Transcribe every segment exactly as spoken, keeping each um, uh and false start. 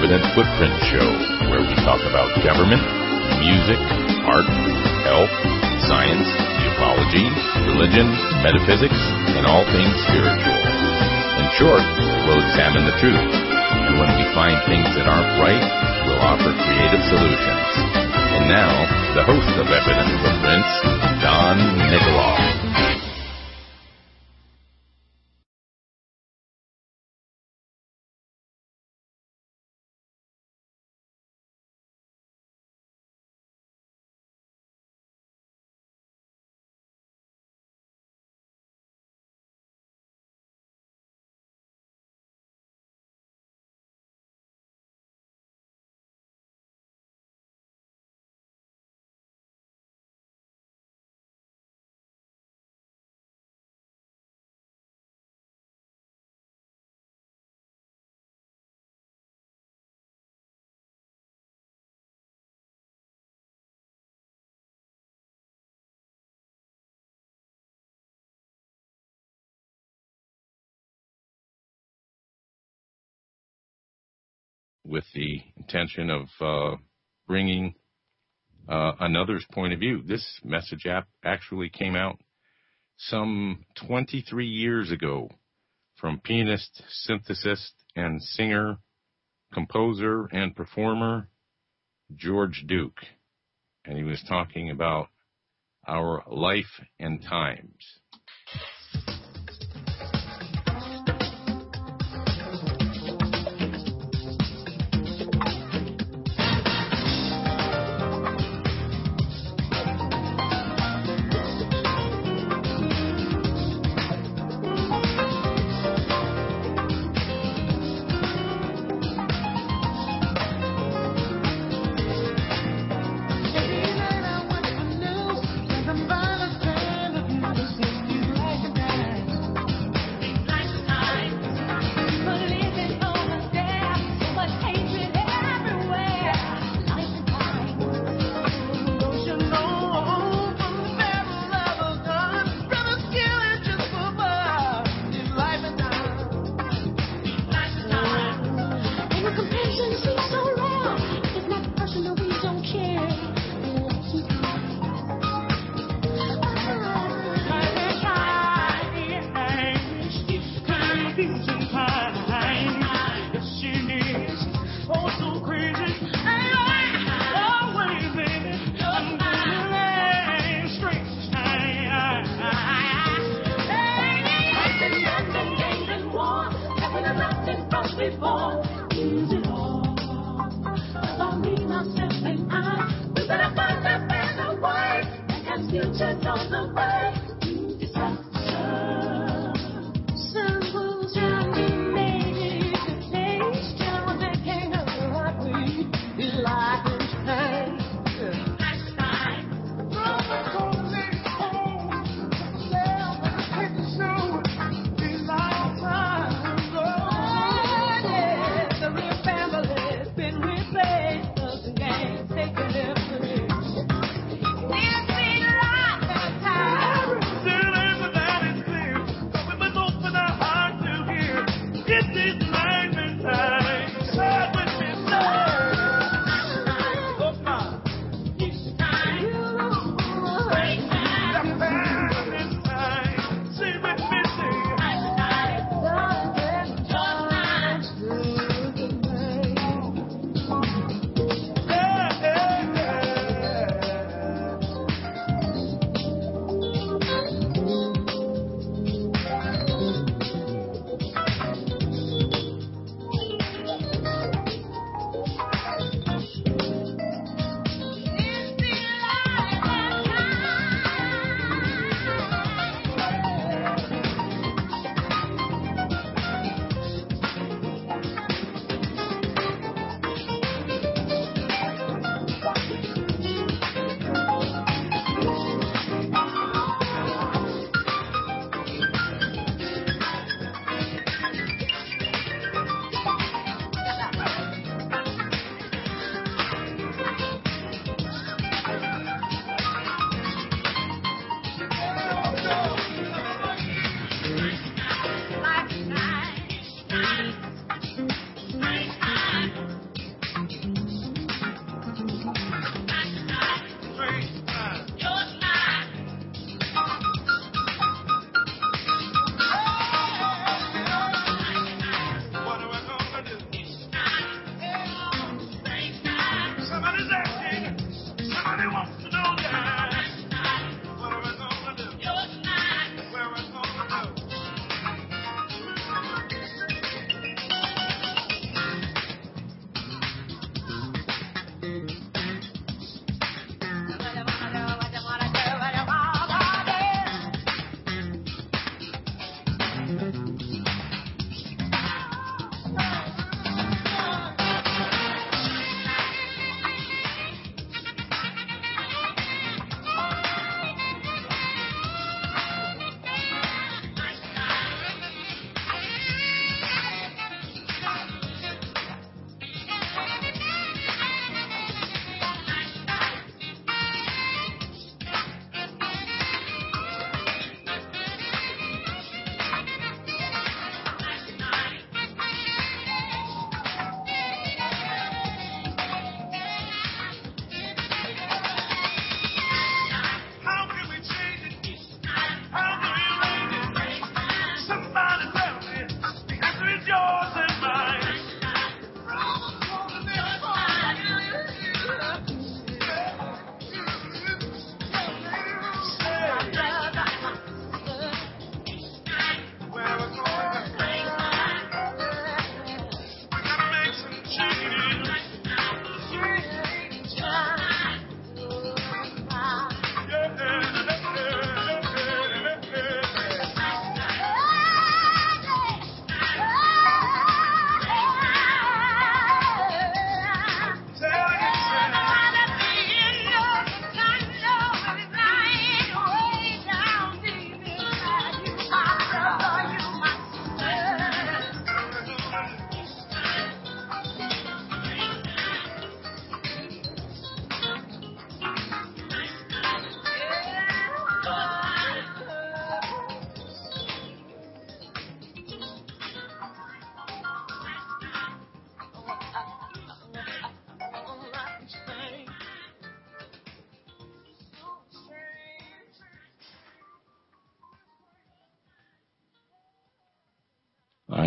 Evident Footprint Show, where we talk about government, music, art, health, science, ufology, religion, metaphysics, and all things spiritual. In short, we'll examine the truth, and when we find things that aren't right, we'll offer creative solutions. And now, the host of Evident Footprints, Don Nikoloff. With the intention of uh, bringing uh, another's point of view. This message app actually came out some twenty-three years ago from pianist, synthesist, and singer, composer, and performer George Duke. And he was talking about our life and times. Take a look.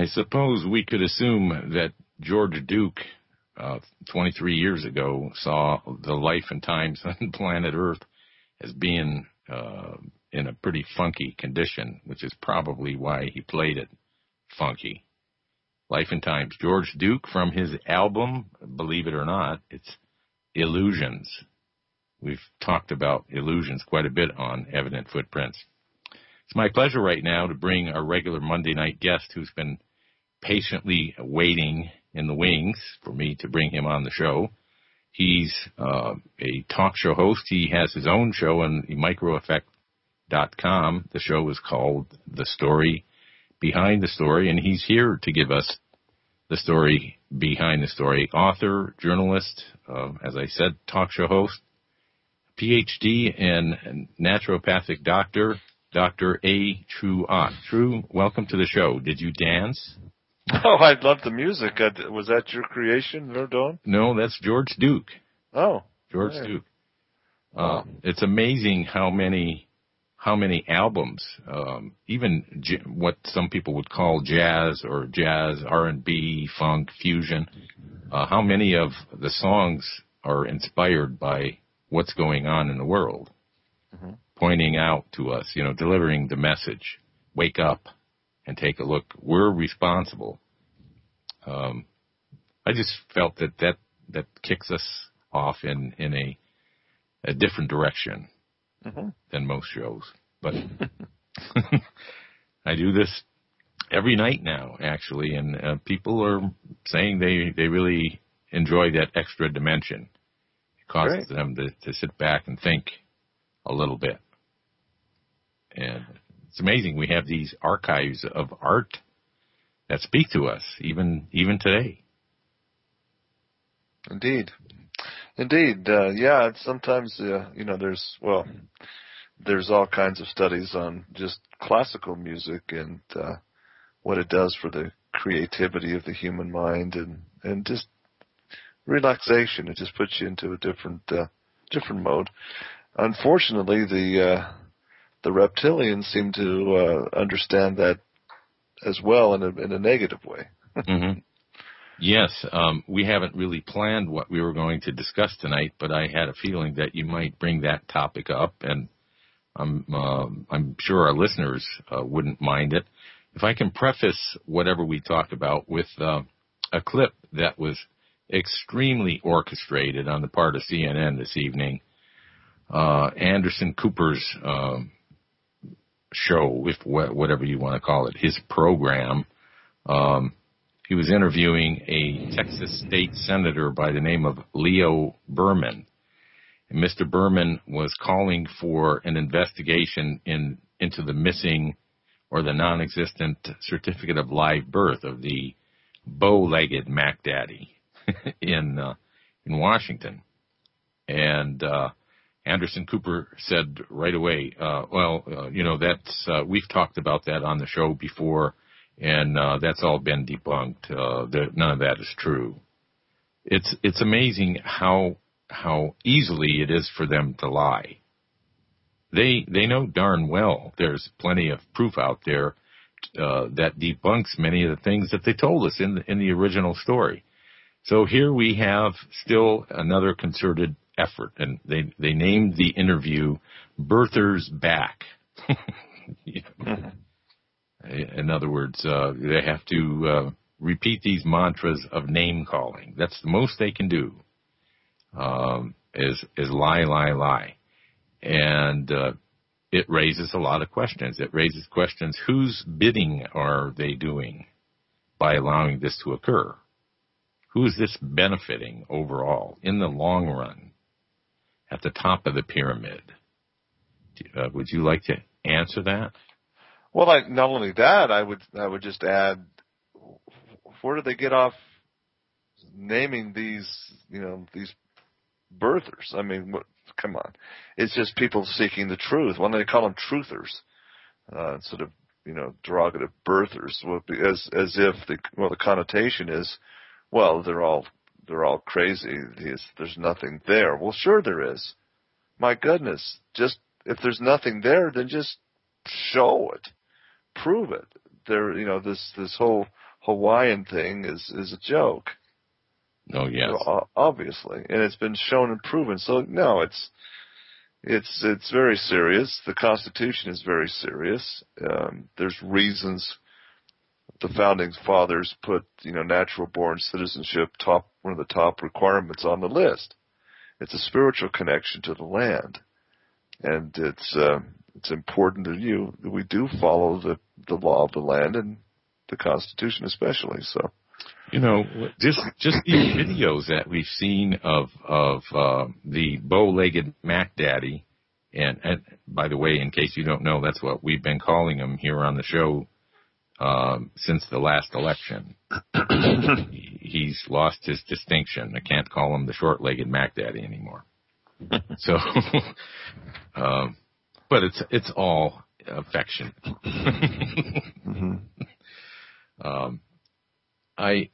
I suppose we could assume that George Duke, uh, twenty-three years ago, saw the life and times on planet Earth as being uh, in a pretty funky condition, which is probably why he played it funky. Life and Times. George Duke, from his album, believe it or not, it's Illusions. We've talked about illusions quite a bit on Evident Footprints. It's my pleasure right now to bring our regular Monday night guest who's been patiently waiting in the wings for me to bring him on the show. He's uh, a talk show host. He has his own show on micro effect dot com. The show is called The Story Behind the Story, and he's here to give us the story behind the story. Author, journalist, uh, as I said, talk show host, P H D in naturopathic doctor, Doctor A. True Ott. True, welcome to the show. Did you dance? Oh, I love the music. I, was that your creation, no, Don? No, that's George Duke. Oh. George right. Duke. Uh, it's amazing how many how many albums, um, even j- what some people would call jazz or jazz, R and B, funk, fusion, uh, how many of the songs are inspired by what's going on in the world, mm-hmm. pointing out to us, you know, delivering the message, wake up and take a look. We're responsible. Um, I just felt that that, that kicks us off in, in a, a different direction mm-hmm. than most shows. But I do this every night now, actually, and uh, people are saying they, they really enjoy that extra dimension. It causes Great. them to, to sit back and think a little bit. And it's amazing. We have these archives of art that speak to us, even even today. Indeed. Indeed. Uh, yeah, sometimes, uh, you know, there's, well, there's all kinds of studies on just classical music and uh, what it does for the creativity of the human mind and, and just relaxation. It just puts you into a different uh, different mode. Unfortunately, the uh, the reptilians seem to uh, understand that as well in a, in a negative way. mm-hmm. Yes, um, we haven't really planned what we were going to discuss tonight, but I had a feeling that you might bring that topic up, and I'm uh, I'm sure our listeners uh, wouldn't mind it. If I can preface whatever we talk about with uh, a clip that was extremely orchestrated on the part of C N N this evening, uh, Anderson Cooper's um, show, if whatever you want to call it, his program. Um, he was interviewing a Texas state senator by the name of Leo Berman. And Mister Berman was calling for an investigation in into the missing or the non-existent certificate of live birth of the bow-legged Mac Daddy in uh, in Washington. And uh, Anderson Cooper said right away, uh, well, uh, you know, that's uh, we've talked about that on the show before, and uh, that's all been debunked. Uh, that none of that is true. It's it's amazing how how easily it is for them to lie. They they know darn well there's plenty of proof out there uh, that debunks many of the things that they told us in the, in the original story. So here we have still another concerted effort, and they they named the interview "Birthers Back." mm-hmm. In other words, uh, they have to uh, repeat these mantras of name calling. That's the most they can do. Um, is is lie, lie, lie, and uh, it raises a lot of questions. It raises questions: whose bidding are they doing by allowing this to occur? Who is this benefiting overall in the long run? At the top of the pyramid, uh, would you like to answer that? Well, like not only that, I would I would just add, where do they get off naming these, you know, these birthers? I mean, what, come on, it's just people seeking the truth. Why don't they call them truthers uh, instead of, you know, derogative birthers? Well, as as if the well the connotation is, well, they're all they're all crazy. There's, there's nothing there. Well, sure there is. My goodness, just if there's nothing there, then just show it. Prove it. There, you know, this this whole Hawaiian thing is is a joke. Oh yes, well, obviously, and it's been shown and proven. So no, it's it's it's very serious. The Constitution is very serious. Um, there's reasons the founding fathers put, you know, natural born citizenship top one of the top requirements on the list. It's a spiritual connection to the land, and it's uh, it's important that you that we do follow the the law of the land and the Constitution especially. So. You know, just just these videos that we've seen of of uh, the bow-legged Mac Daddy, and, and by the way, in case you don't know, that's what we've been calling him here on the show um, since the last election. He's lost his distinction. I can't call him the short-legged Mac Daddy anymore. So, um, but it's it's all affection. mm-hmm. um, I.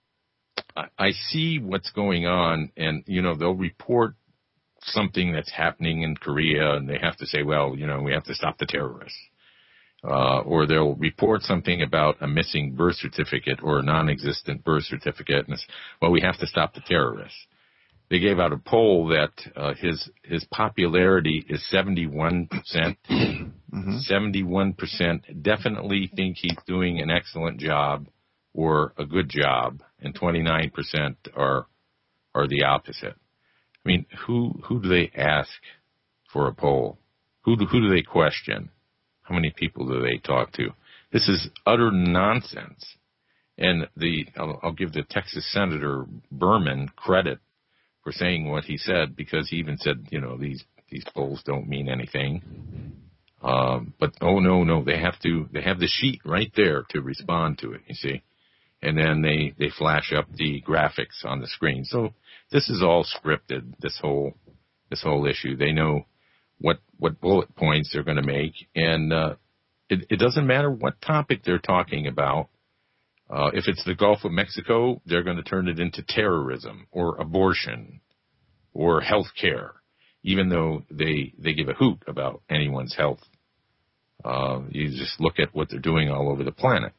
I see what's going on, and, you know, they'll report something that's happening in Korea, and they have to say, well, you know, we have to stop the terrorists. Uh, or they'll report something about a missing birth certificate or a non-existent birth certificate, and it's, well, we have to stop the terrorists. They gave out a poll that uh, his his popularity is seventy-one percent. Mm-hmm. seventy-one percent definitely think he's doing an excellent job or a good job, and twenty-nine percent are are the opposite. I mean, who who do they ask for a poll? Who do, who do they question? How many people do they talk to? This is utter nonsense. And the I'll, I'll give the Texas Senator Berman credit for saying what he said, because he even said, you know, these these polls don't mean anything. Um, but oh no no, they have to they have the sheet right there to respond to it. You see. And then they, they flash up the graphics on the screen. So this is all scripted, this whole this whole issue. They know what what bullet points they're going to make. And uh, it, it doesn't matter what topic they're talking about. Uh, if it's the Gulf of Mexico, they're going to turn it into terrorism or abortion or health care, even though they, they give a hoot about anyone's health. Uh, you just look at what they're doing all over the planet.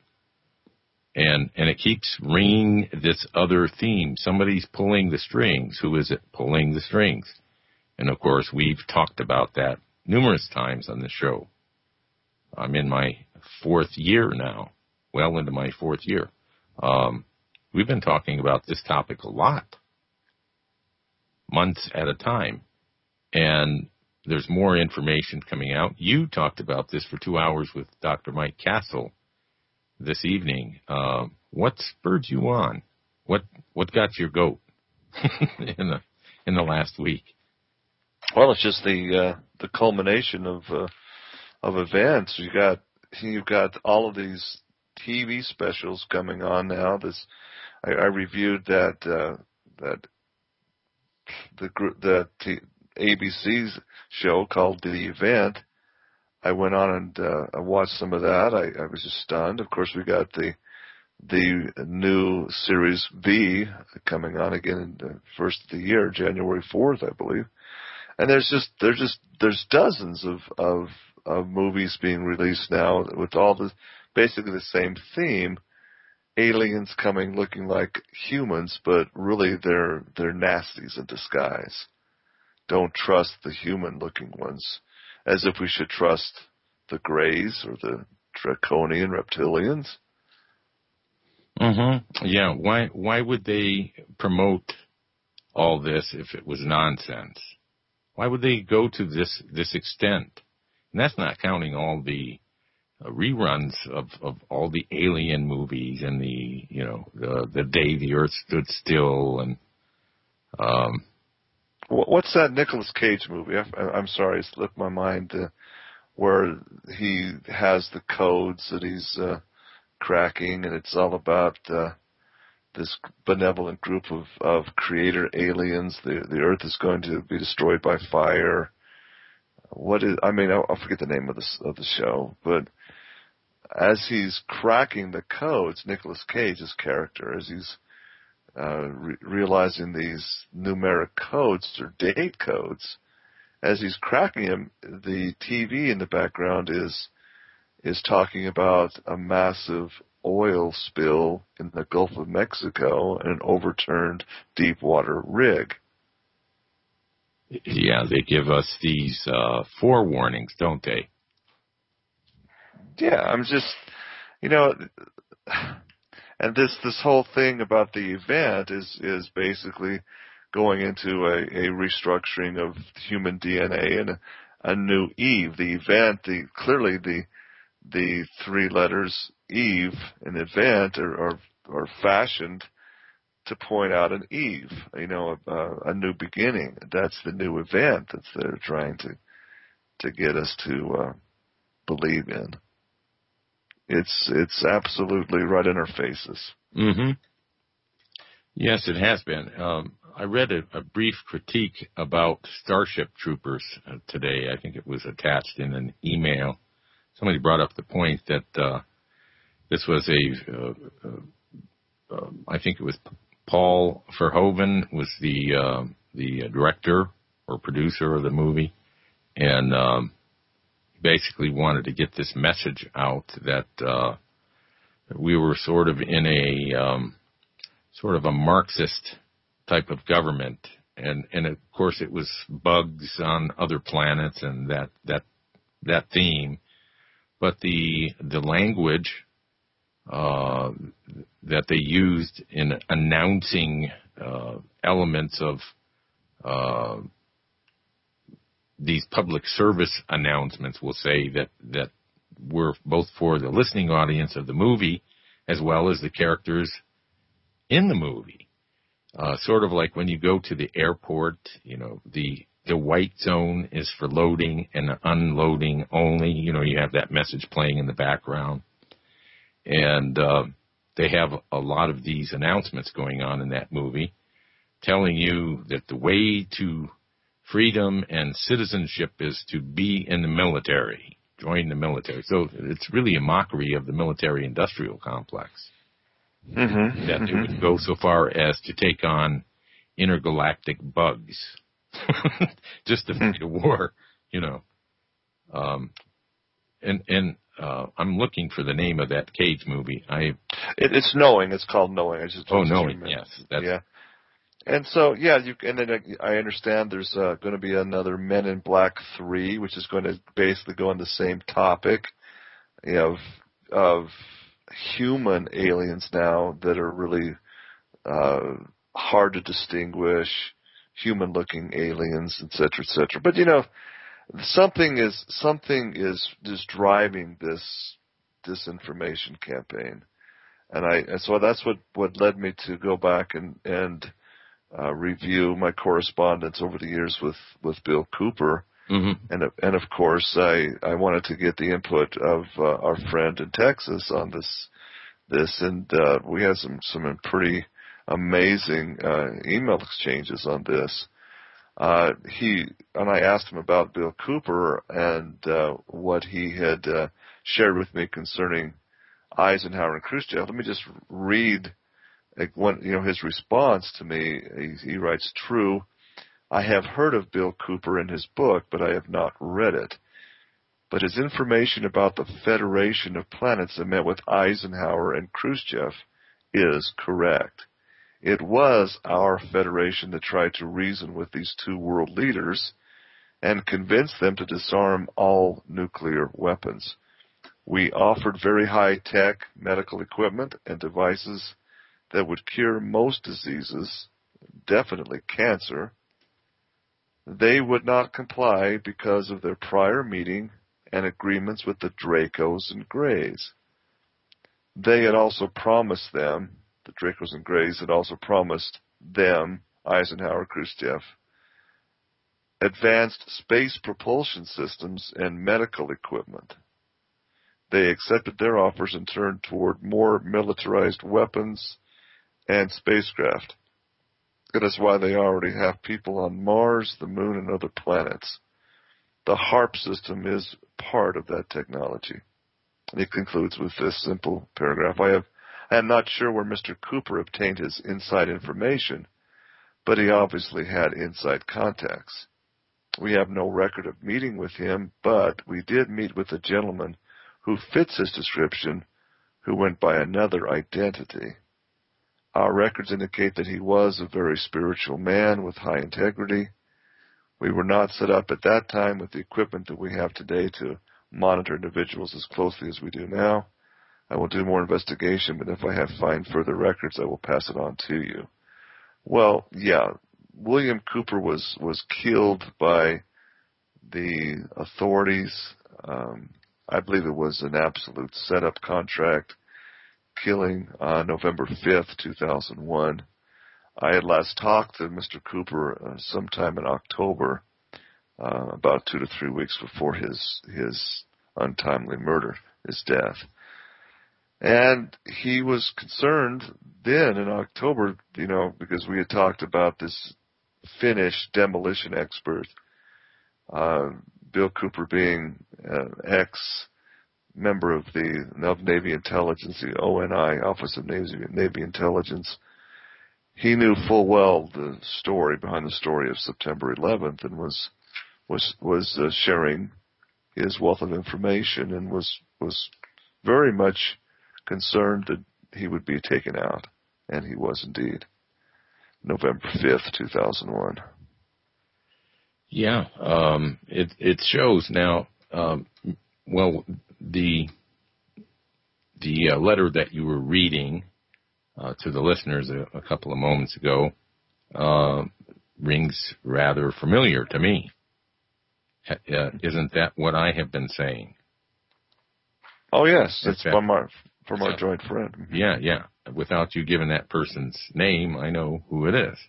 And and it keeps ringing this other theme. Somebody's pulling the strings. Who is it pulling the strings? And, of course, we've talked about that numerous times on the show. I'm in my fourth year now, well into my fourth year. Um, we've been talking about this topic a lot, months at a time. And there's more information coming out. You talked about this for two hours with Doctor Mike Castle this evening. Uh, what spurred you on? What what got your goat in the in the last week? Well, it's just the uh, the culmination of uh, of events. You got you've got all of these T V specials coming on now. This I, I reviewed that uh, that the group that A B C's show called The Event. I went on and uh, I watched some of that. I, I was just stunned. Of course, we got the the new Series V coming on again in the first of the year, January fourth, I believe. And there's just there's just there's dozens of of, of movies being released now with all the basically the same theme. Aliens coming looking like humans, but really they're they're nasties in disguise. Don't trust the human-looking ones. As if we should trust the Greys or the draconian reptilians. Mm-hmm. Yeah. Why? Why would they promote all this if it was nonsense? Why would they go to this this extent? And that's not counting all the uh, reruns of, of all the Alien movies and the you know the the Day the Earth Stood Still and um. What's that Nicolas Cage movie? I, I'm sorry, it slipped my mind. Uh, where he has the codes that he's uh, cracking, and it's all about uh, this benevolent group of, of creator aliens. The the Earth is going to be destroyed by fire. What is? I mean, I'll, I'll forget the name of the of the show, but as he's cracking the codes, Nicolas Cage's character, as he's Uh, re- realizing these numeric codes or date codes, as he's cracking them, the T V in the background is is talking about a massive oil spill in the Gulf of Mexico and an overturned deep water rig. Yeah, they give us these uh, forewarnings, don't they? Yeah, I'm just, you know, and this this whole thing about the event is is basically going into a, a restructuring of human D N A and a, a new Eve. The event, the clearly the the three letters Eve in event are are, are fashioned to point out an Eve, you know, a, a new beginning. That's the new event that they're trying to to get us to uh, believe in. It's it's absolutely right in our faces. Mm-hmm. Yes, it has been. Um, I read a, a brief critique about Starship Troopers uh, today. I think it was attached in an email. Somebody brought up the point that uh, this was a, uh, uh, uh, I think it was Paul Verhoeven was the uh, the director or producer of the movie, and um, basically wanted to get this message out that uh, we were sort of in a um, sort of a Marxist type of government, and and of course it was bugs on other planets and that that that theme, but the the language uh, that they used in announcing uh, elements of uh, these public service announcements, will say that that were both for the listening audience of the movie as well as the characters in the movie. Uh, sort of like when you go to the airport, you know, the the white zone is for loading and unloading only. You know, you have that message playing in the background. And uh, they have a lot of these announcements going on in that movie telling you that the way to freedom and citizenship is to be in the military, join the military. So it's really a mockery of the military-industrial complex. Mm-hmm. That mm-hmm. it would go so far as to take on intergalactic bugs just to fight a war, you know. Um, and and uh, I'm looking for the name of that Cage movie. I it, it's Knowing. It's called Knowing. I just oh Knowing. Yes, that's, yeah. And so yeah, you and then I understand there's uh, going to be another Men in Black three, which is going to basically go on the same topic, you know, of, of human aliens now that are really uh, hard to distinguish, human-looking aliens, et cetera, et cetera. But you know, something is something is is driving this disinformation campaign, and I and so that's what, what led me to go back and and uh, review my correspondence over the years with, with Bill Cooper. Mm-hmm. And and of course, I, I wanted to get the input of uh, our friend in Texas on this this, and uh, we had some some pretty amazing uh, email exchanges on this. Uh, he and I asked him about Bill Cooper and uh, what he had uh, shared with me concerning Eisenhower and Khrushchev. Let me just read like, one, you know, his response to me. He, he writes, "True, I have heard of Bill Cooper and his book, but I have not read it. But his information about the Federation of Planets that met with Eisenhower and Khrushchev is correct. It was our Federation that tried to reason with these two world leaders and convince them to disarm all nuclear weapons. We offered very high-tech medical equipment and devices that would cure most diseases, definitely cancer. They would not comply because of their prior meeting and agreements with the Dracos and Greys. They had also promised them, the Dracos and Greys had also promised them, Eisenhower, Khrushchev, advanced space propulsion systems and medical equipment. They accepted their offers and turned toward more militarized weapons and spacecraft. That is why they already have people on Mars, the Moon, and other planets. The HARP system is part of that technology." And he concludes with this simple paragraph. I have, I am not sure where Mister Cooper obtained his inside information, but he obviously had inside contacts. We have no record of meeting with him, but we did meet with a gentleman who fits his description, who went by another identity. Our records indicate that he was a very spiritual man with high integrity. We were not set up at that time with the equipment that we have today to monitor individuals as closely as we do now. I will do more investigation, but if I have find further records, I will pass it on to you. Well, yeah, William Cooper was, was killed by the authorities. Um, I believe it was an absolute setup contract killing on November fifth, two thousand one. I had last talked to Mister Cooper uh, sometime in October, uh, about two to three weeks before his his untimely murder, his death. And he was concerned then in October, you know, because we had talked about this Finnish demolition expert, uh, Bill Cooper being an ex-member of the of Navy Intelligence, the O N I, Office of Navy, Navy Intelligence. He knew full well the story behind the story of September eleventh and was was was uh, sharing his wealth of information and was was very much concerned that he would be taken out, and he was indeed. November fifth, two thousand one. Yeah, um, it it shows now. Um, well, the the uh, letter that you were reading uh, to the listeners a, a couple of moments ago uh, rings rather familiar to me. Uh, isn't that what I have been saying? Oh yes, it's that, from our from our joint friend. Yeah, yeah. Without you giving that person's name, I know who it is.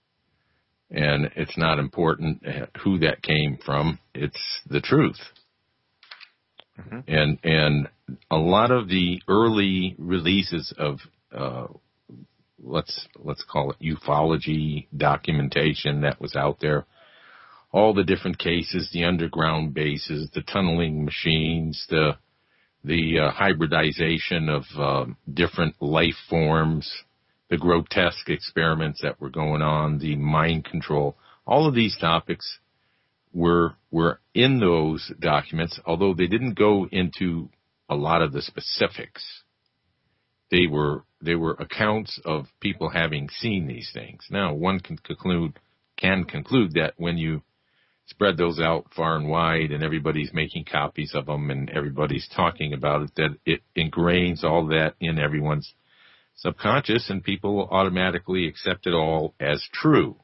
And it's not important who that came from. It's the truth. Mm-hmm. And and a lot of the early releases of uh, let's let's call it ufology documentation that was out there, all the different cases, the underground bases, the tunneling machines, the the uh, hybridization of uh, different life forms, the grotesque experiments that were going on, the mind control, all of these topics were were in those documents, although they didn't go into a lot of the specifics. They were they were accounts of people having seen these things. Now, one can conclude can conclude that when you spread those out far and wide and everybody's making copies of them and everybody's talking about it, that it ingrains all that in everyone's subconscious and people will automatically accept it all as true.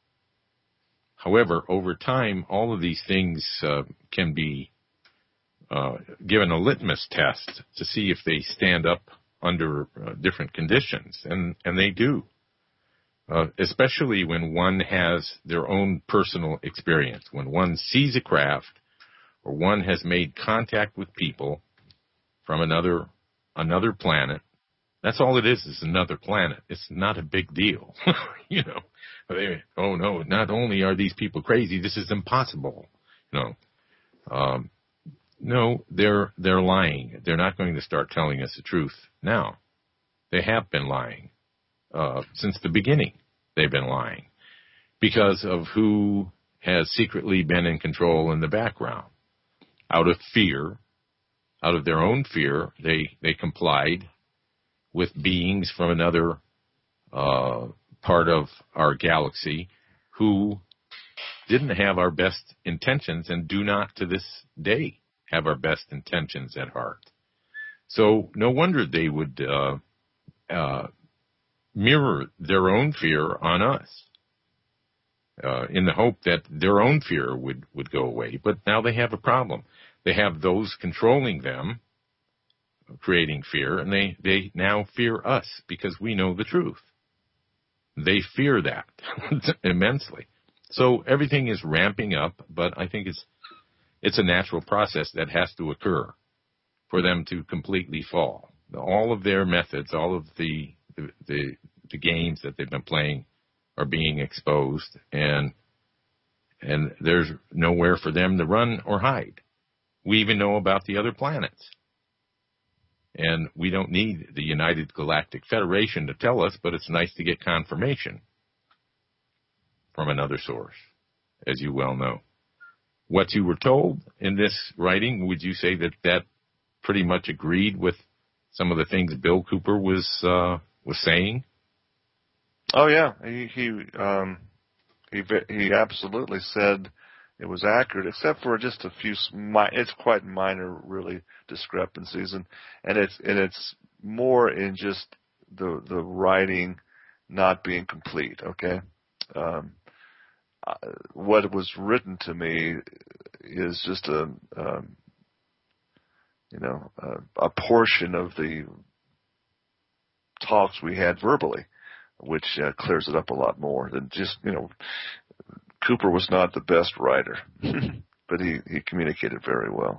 However, over time, all of these things uh, can be uh, given a litmus test to see if they stand up under uh, different conditions, and, and they do. Uh, especially when one has their own personal experience. When one sees a craft or one has made contact with people from another another planet, that's all it is, is another planet. It's not a big deal. you know, they, oh no, not only are these people crazy, this is impossible. You know, um, no, they're, they're lying. They're not going to start telling us the truth now. They have been lying. Uh, since the beginning, they've been lying because of who has secretly been in control in the background. Out of fear, out of their own fear, they, they complied with beings from another uh, part of our galaxy who didn't have our best intentions and do not to this day have our best intentions at heart. So no wonder they would uh, uh, mirror their own fear on us uh, in the hope that their own fear would, would go away. But now they have a problem. They have those controlling them, creating fear, and they, they now fear us because we know the truth. They fear that immensely. So everything is ramping up, but I think it's it's a natural process that has to occur for them to completely fall. All of their methods, all of the the, the, the games that they've been playing are being exposed, and and there's nowhere for them to run or hide. We even know about the other planets. And we don't need the United Galactic Federation to tell us, but it's nice to get confirmation from another source, as you well know. What you were told in this writing, would you say that that pretty much agreed with some of the things Bill Cooper was uh, was saying? Oh yeah, he he um, he he absolutely said it was accurate, except for just a few. It's quite minor, really, discrepancies, and and it's and it's more in just the the writing not being complete. Okay, um, what was written to me is just a um, you know a, a portion of the talks we had verbally, which uh, clears it up a lot more than just you know. Cooper was not the best writer, but he, he communicated very well.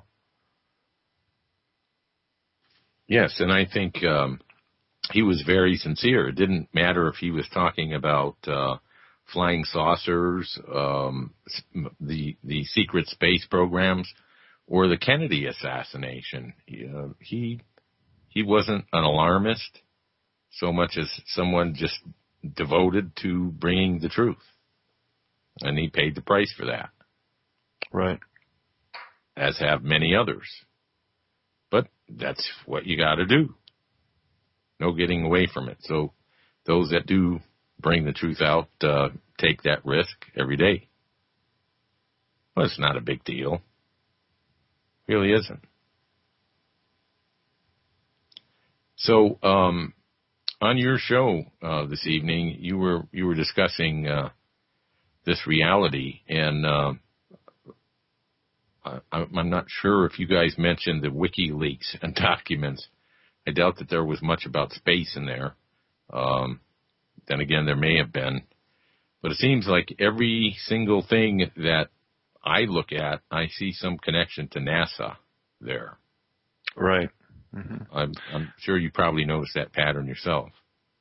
Yes, and I think um, he was very sincere. It didn't matter if he was talking about uh, flying saucers, um, the the secret space programs, or the Kennedy assassination. He, uh, he he wasn't an alarmist so much as someone just devoted to bringing the truth. And he paid the price for that. Right. As have many others. But that's what you got to do. No getting away from it. So those that do bring the truth out uh, take that risk every day. Well, it's not a big deal. It really isn't. So um, on your show uh, this evening, you were you were discussing uh, this reality, and uh, I, I'm not sure if you guys mentioned the WikiLeaks and documents. I doubt that there was much about space in there. Um, then again, there may have been. But it seems like every single thing that I look at, I see some connection to NASA there. Right. Mm-hmm. I'm, I'm sure you probably noticed that pattern yourself.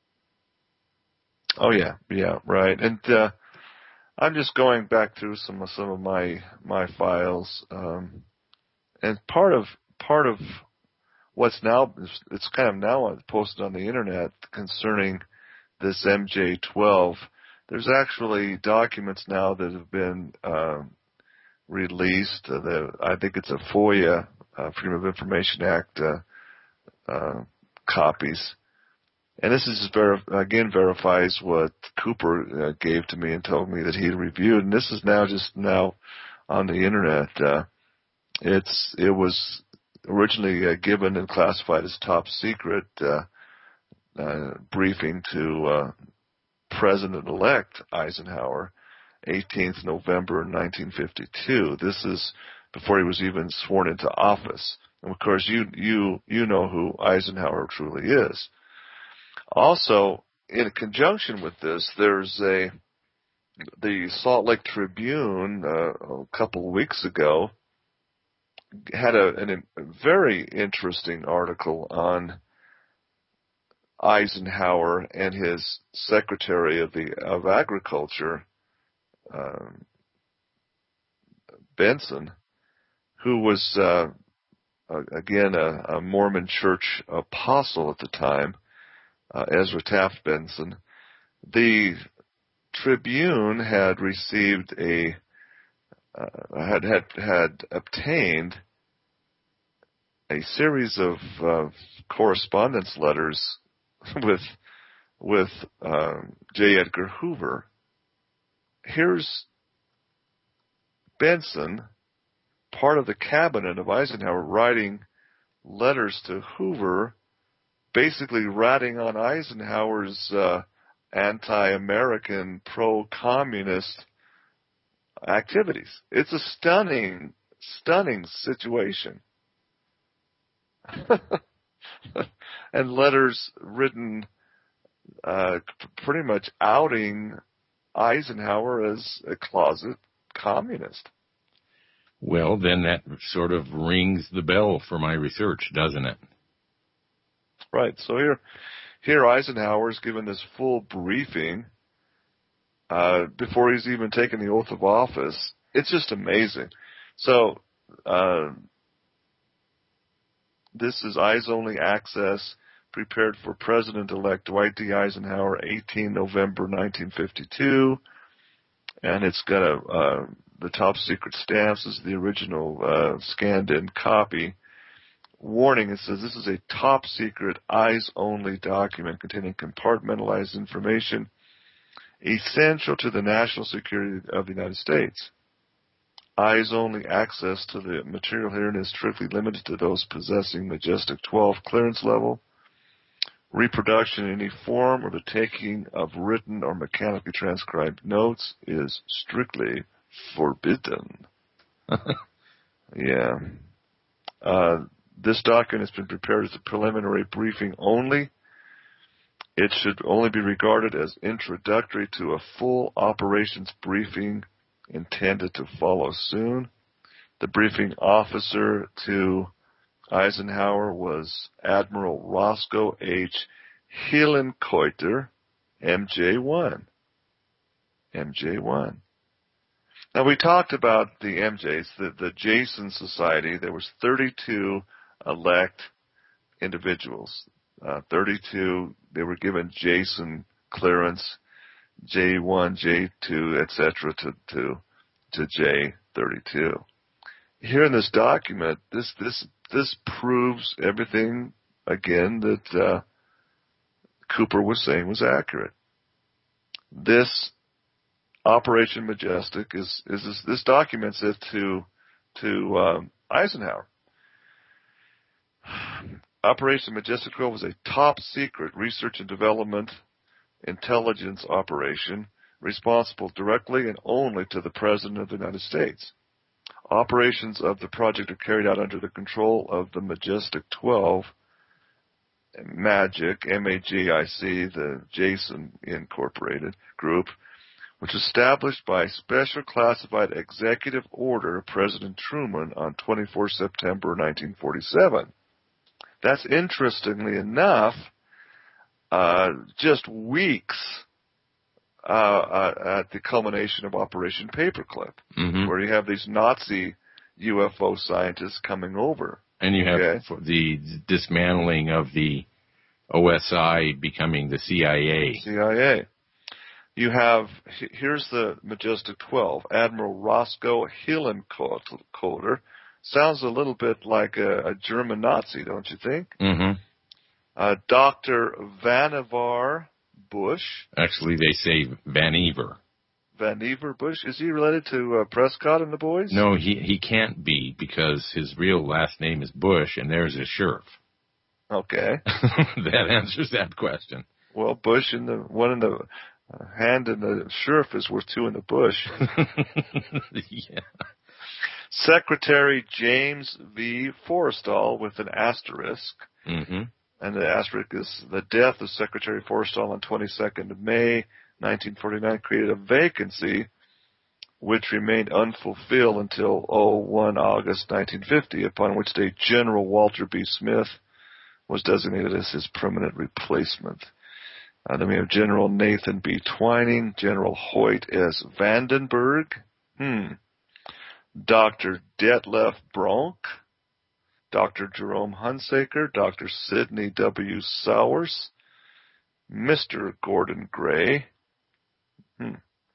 Oh, yeah. Yeah, right. And uh, I'm just going back through some of some of my my files, um, and part of part of what's now it's kind of now posted on the internet concerning this M J twelve. There's actually documents now that have been uh, released. Uh, the, I think it's a FOIA, uh, Freedom of Information Act uh, uh, copies. And this is ver- again verifies what Cooper uh, gave to me and told me that he had reviewed. And this is now just now on the internet. Uh, it's it was originally uh, given and classified as top secret uh, uh, briefing to uh, President-elect Eisenhower, eighteenth November nineteen fifty-two. This is before he was even sworn into office. And of course, you you you know who Eisenhower truly is. Also, in conjunction with this, there's a the Salt Lake Tribune uh, a couple of weeks ago had a, an, a very interesting article on Eisenhower and his Secretary of the of Agriculture, um, Benson, who was uh, again a, a Mormon Church apostle at the time. Uh, Ezra Taft Benson. The Tribune had received a uh, had had had obtained a series of uh, correspondence letters with with um, J. Edgar Hoover. Here's Benson, part of the cabinet of Eisenhower, writing letters to Hoover, basically ratting on Eisenhower's uh, anti-American, pro-communist activities. It's a stunning, stunning situation. And letters written uh, pretty much outing Eisenhower as a closet communist. Well, then that sort of rings the bell for my research, doesn't it? Right. So here, here Eisenhower's given this full briefing uh, before he's even taken the oath of office. It's just amazing. So uh, this is Eyes Only Access, prepared for President-elect Dwight D. Eisenhower, eighteenth November nineteen fifty-two, and it's got a uh, the top secret stamps. This is the original uh, scanned-in copy. warning. It says this is a top secret, eyes only document containing compartmentalized information essential to the national security of the United States. Eyes only access to the material herein is strictly limited to those possessing Majestic twelve clearance level. Reproduction in any form or the taking of written or mechanically transcribed notes is strictly forbidden. Yeah. Uh, this document has been prepared as a preliminary briefing only. It should only be regarded as introductory to a full operations briefing intended to follow soon. The briefing officer to Eisenhower was Admiral Roscoe H. Hillenkoetter, M J one. M J one. Now, we talked about the M Js, the, the Jason Society. There was thirty-two elect individuals. Uh, thirty-two, they were given Jason clearance, J one, J two, et cetera, to, to, to J thirty-two. Here in this document, this, this, this proves everything, again, that, uh, Cooper was saying was accurate. This Operation Majestic is, is this, this documents it to, to, um, Eisenhower. Operation Majestic twelve was a top secret research and development intelligence operation responsible directly and only to the President of the United States. Operations of the project are carried out under the control of the Majestic twelve, MAGIC, M A G I C, the Jason Incorporated group, which was established by special classified executive order of President Truman on the twenty-fourth of September nineteen forty-seven. That's interestingly enough, uh, just weeks uh, uh, at the culmination of Operation Paperclip, mm-hmm. where you have these Nazi U F O scientists coming over. And you have okay. the dismantling of the O S I becoming the C I A. C I A. You have, here's the Majestic twelve, Admiral Roscoe Hillenkoetter. Sounds a little bit like a, a German Nazi, don't you think? Mm-hmm. Uh, Doctor Vannevar Bush. Actually, they say Vannevar. Vannevar Bush? Is he related to uh, Prescott and the boys? No, he he can't be because his real last name is Bush, and there's his sheriff. Okay. That answers that question. Well, Bush in the one in the uh, hand in the sheriff is worth two in the bush. Yeah. Secretary James V. Forrestal with an asterisk. Mm-hmm. And the asterisk is the death of Secretary Forrestal on twenty-second of May, nineteen forty-nine created a vacancy which remained unfulfilled until oh one August nineteen fifty, upon which day General Walter B. Smith was designated as his permanent replacement. Uh, then we have General Nathan B. Twining, General Hoyt S. Vandenberg, hmm, Doctor Detlef Bronk, Doctor Jerome Hunsaker, Doctor Sidney W. Sowers, Mister Gordon Gray, hmm,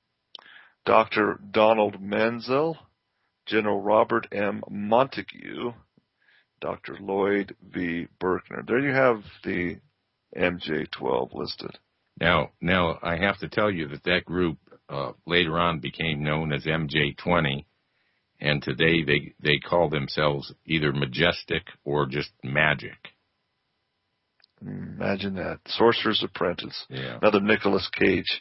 Doctor Donald Menzel, General Robert M. Montague, Doctor Lloyd V. Berkner. There you have the M J twelve listed. Now, now I have to tell you that that group uh, later on became known as M J twenty, and today they, they call themselves either Majestic or just Magic. Imagine that. Sorcerer's Apprentice. Yeah. Another Nicolas Cage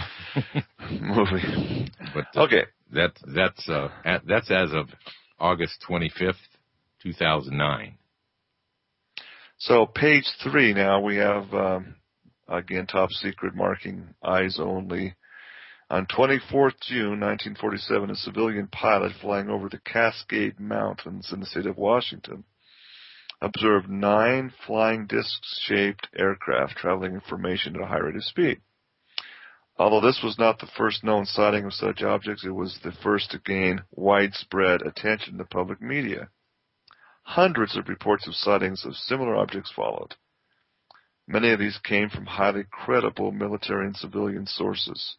movie. But uh, okay. That, that's, uh, at, that's as of August twenty-fifth, two thousand nine. So page three now, we have, um, again, top secret marking, eyes only. On twenty-fourth of June, nineteen forty-seven, a civilian pilot flying over the Cascade Mountains in the state of Washington observed nine flying disc-shaped aircraft traveling in formation at a high rate of speed. Although this was not the first known sighting of such objects, it was the first to gain widespread attention in the public media. Hundreds of reports of sightings of similar objects followed. Many of these came from highly credible military and civilian sources.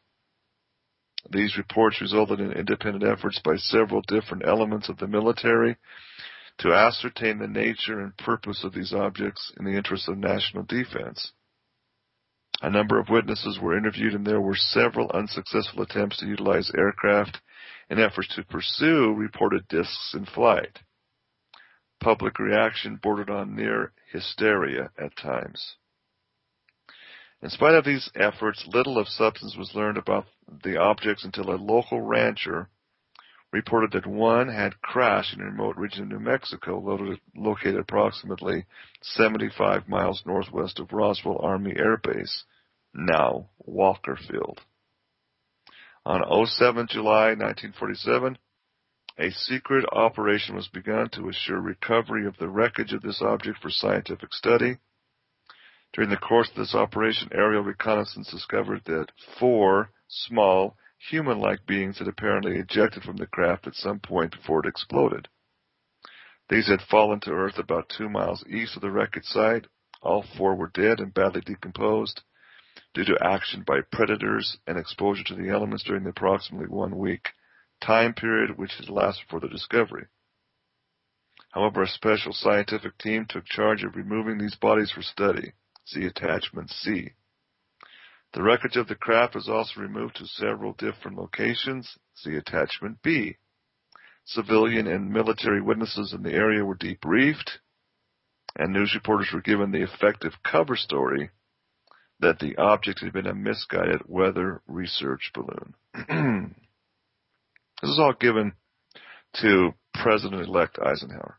These reports resulted in independent efforts by several different elements of the military to ascertain the nature and purpose of these objects in the interest of national defense. A number of witnesses were interviewed, and there were several unsuccessful attempts to utilize aircraft in efforts to pursue reported discs in flight. Public reaction bordered on near hysteria at times. In spite of these efforts, little of substance was learned about the objects until a local rancher reported that one had crashed in a remote region of New Mexico, located approximately seventy-five miles northwest of Roswell Army Air Base, now Walker Field. On the seventh of July, nineteen forty-seven, a secret operation was begun to assure recovery of the wreckage of this object for scientific study. During the course of this operation, aerial reconnaissance discovered that four small, human-like beings had apparently ejected from the craft at some point before it exploded. These had fallen to earth about two miles east of the wreckage site. All four were dead and badly decomposed due to action by predators and exposure to the elements during the approximately one week time period which had lasted before the discovery. However, a special scientific team took charge of removing these bodies for study. See attachment C. The wreckage of the craft was also removed to several different locations. See attachment B. Civilian and military witnesses in the area were debriefed, and news reporters were given the effective cover story that the object had been a misguided weather research balloon. This is all given to President-elect Eisenhower.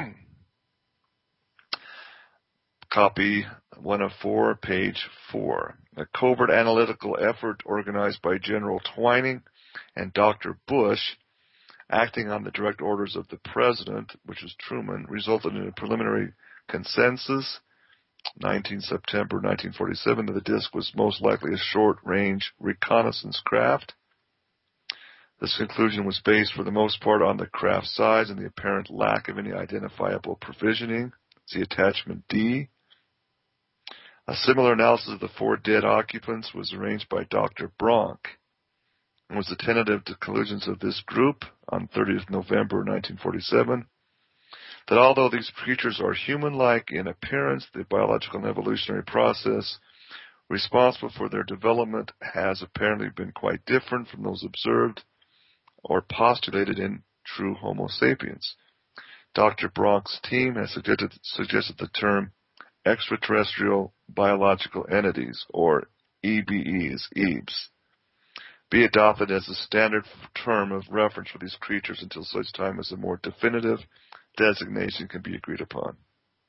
Copy one of four, page four. A covert analytical effort organized by General Twining and Doctor Bush, acting on the direct orders of the President, which was Truman, resulted in a preliminary consensus, nineteenth of September nineteen forty-seven, that the disc was most likely a short-range reconnaissance craft. This conclusion was based for the most part on the craft's size and the apparent lack of any identifiable provisioning. See attachment D. A similar analysis of the four dead occupants was arranged by Doctor Bronk and was the tentative conclusions of this group on thirtieth of November nineteen forty-seven, that although these creatures are human-like in appearance, the biological and evolutionary process responsible for their development has apparently been quite different from those observed or postulated in true Homo sapiens. Doctor Bronk's team has suggested, suggested the term extraterrestrial biological entities, or E B Es, E B Es, be adopted as a standard term of reference for these creatures until such time as a more definitive designation can be agreed upon.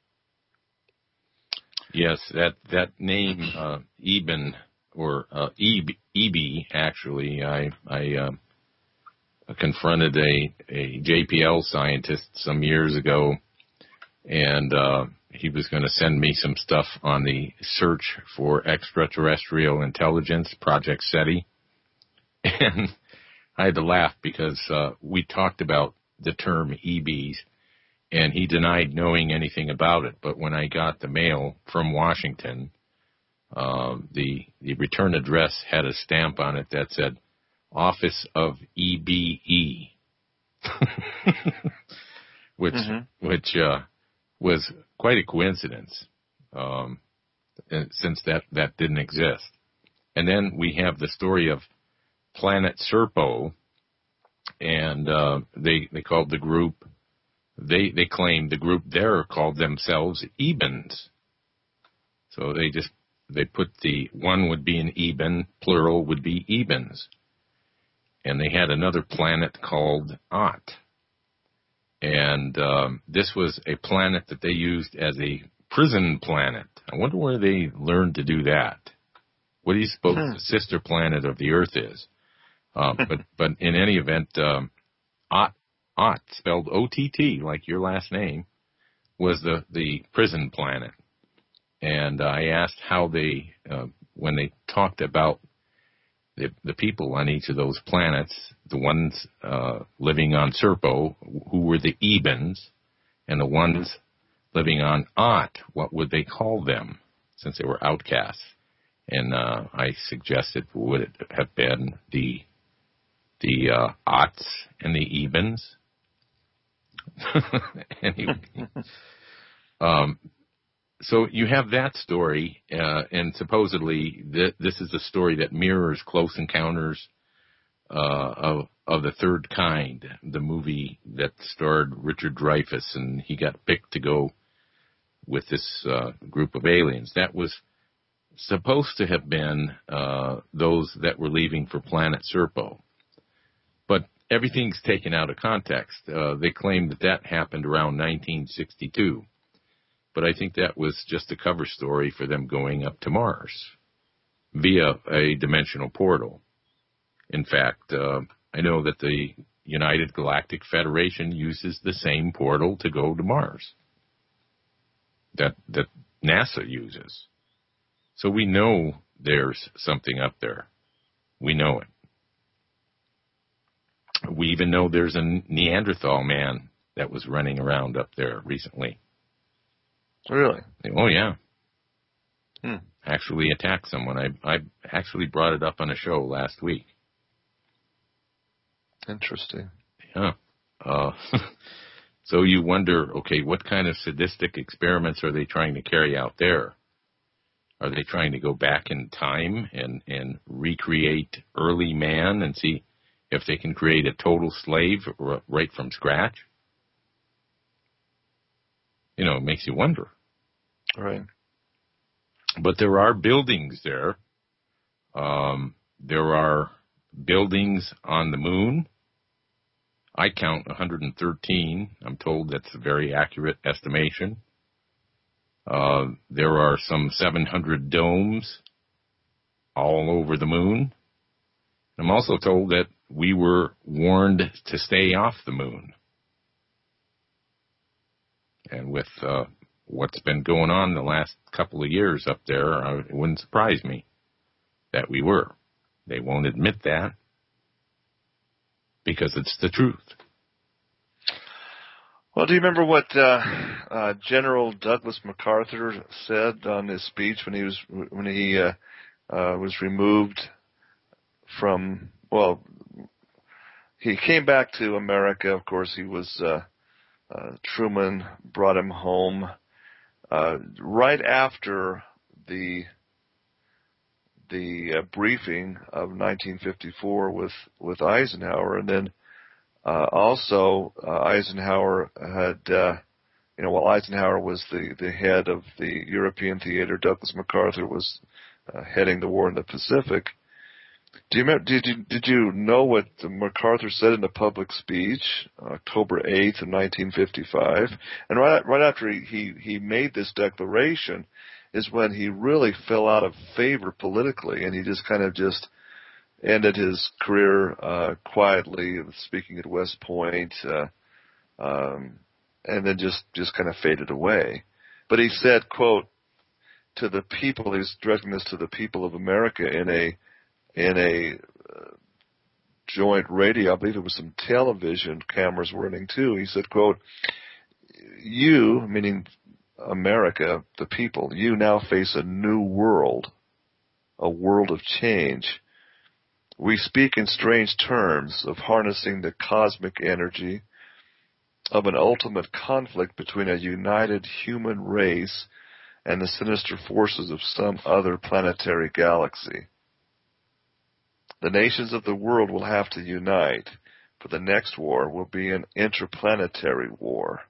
Yes, that that name, uh, Eben, or uh, E B, actually, I I uh, confronted a, a J P L scientist some years ago, and uh, he was going to send me some stuff on the search for extraterrestrial intelligence, Project SETI. And I had to laugh because uh, we talked about the term E B Es, and he denied knowing anything about it. But when I got the mail from Washington, uh, the the return address had a stamp on it that said, Office of E B E, which mm-hmm. which uh, was quite a coincidence, um, since that, that didn't exist. And then we have the story of Planet Serpo, and uh, they they called the group, they they claimed the group there called themselves Ebens. So they just, they put the, one would be an Eben, plural would be Ebens. And they had another planet called Ott. And um, this was a planet that they used as a prison planet. I wonder where they learned to do that. What do you suppose hmm. the sister planet of the Earth is? Um, but but in any event, um, Ott, Ott, spelled O T T, like your last name, was the, the prison planet. And I asked how they, uh, when they talked about the, the people on each of those planets, the ones uh, living on Serpo, who were the Ebens, and the ones living on Ott, what would they call them, since they were outcasts? And uh, I suggested, would it have been the the uh, Otts and the Ebens? Anyway, um, so you have that story, uh, and supposedly th- this is a story that mirrors Close Encounters uh, of of the Third Kind, the movie that starred Richard Dreyfuss, and he got picked to go with this uh, group of aliens. That was supposed to have been uh, those that were leaving for Planet Serpo. But everything's taken out of context. Uh, they claim that that happened around nineteen sixty-two. But I think that was just a cover story for them going up to Mars via a dimensional portal. In fact, uh, I know that the United Galactic Federation uses the same portal to go to Mars that that NASA uses. So we know there's something up there. We know it. We even know there's a Neanderthal man that was running around up there recently. Really? Oh, yeah. Hmm. Actually attacked someone. I I actually brought it up on a show last week. Interesting. Yeah. Uh, so you wonder, okay, what kind of sadistic experiments are they trying to carry out there? Are they trying to go back in time and, and recreate early man and see if they can create a total slave r- right from scratch? You know, it makes you wonder. Right. But there are buildings there. Um, there are buildings on the moon. I count one hundred thirteen. I'm told that's a very accurate estimation. Uh, there are some seven hundred domes all over the moon. I'm also told that we were warned to stay off the moon. And with uh, what's been going on the last couple of years up there, uh, it wouldn't surprise me that we were. They won't admit that because it's the truth. Well, do you remember what uh, uh, General Douglas MacArthur said on his speech when he was when he uh, uh, was removed from? Well, he came back to America. Of course, he was uh, uh, Truman brought him home uh, right after the the uh, briefing of nineteen fifty-four with with Eisenhower, and then. Uh, also, uh, Eisenhower had, uh, you know, while Eisenhower was the, the head of the European theater, Douglas MacArthur was uh, heading the war in the Pacific. Do you remember, did you, did you know what MacArthur said in a public speech, October eighth of nineteen fifty-five? And right, right after he, he, he made this declaration is when he really fell out of favor politically, and he just kind of just ended his career uh, quietly, speaking at West Point, uh, um, and then just, just kind of faded away. But he said, quote, to the people, he was directing this to the people of America in a in a uh, joint radio. I believe it was some television cameras running too. He said, quote, you, meaning America, the people, you now face a new world, a world of change. We speak in strange terms of harnessing the cosmic energy of an ultimate conflict between a united human race and the sinister forces of some other planetary galaxy. The nations of the world will have to unite, for the next war will be an interplanetary war.